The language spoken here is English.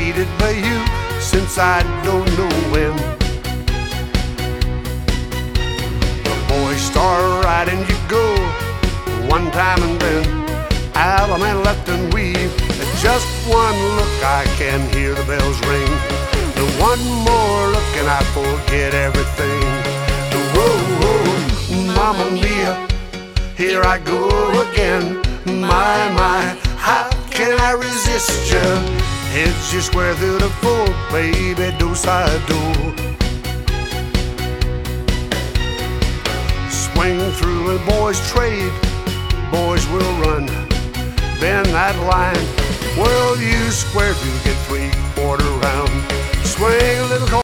needed by you since I don't know when. The boys start riding, you go one time and then Alabama and left and weave. At just one look I can hear the bells ring. The one more look and I forget everything. Whoa, whoa, Mamma Mia, here I go again. My, how can I resist ya? Hits you square through the full, baby, do-side-do. Swing through and boys trade, boys will run. Bend that line, whirl you square through, get 3/4 round. Swing a little